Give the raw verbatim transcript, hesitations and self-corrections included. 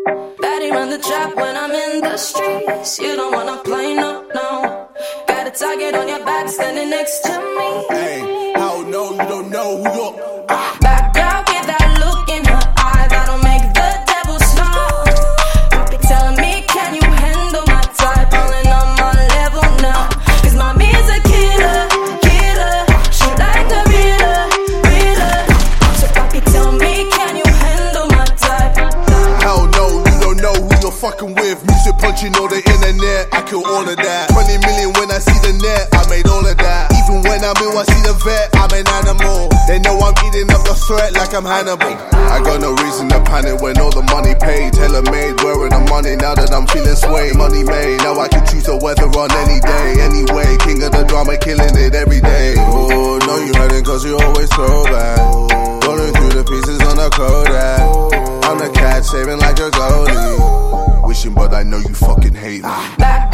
Daddy run the trap when I'm in the streets. You don't wanna play, no, no. Got a target on your back standing next to me. Hey, how no, you don't know who you're. Ah. Bad girl with that look in her eye that'll make the devil smile. Poppy telling me, can you handle my type? Falling on my level now. Cause mommy's a killer, killer. She like a reader, reader. So Poppy tell me, can you handle my type? Hell no, you don't know who you're fucking with. Music punching all the internet, I kill all of that. twenty million when I see the net, I made all of that. Even when I'm ill, I see the vet, I'm an animal. They know I'm eating up the threat like I'm Hannibal. I got no reason to panic when all the money paid. Tailor-made, wearing the money now that I'm feeling sway. Money made, now I can choose the weather on any day. Anyway, king of the drama, killing it every day. Oh, no, you hurting cause you always throw back. Rolling through the pieces on a Kodak. I'm the cat saving like a goalie. Wishing but I know you fucking hate me. Back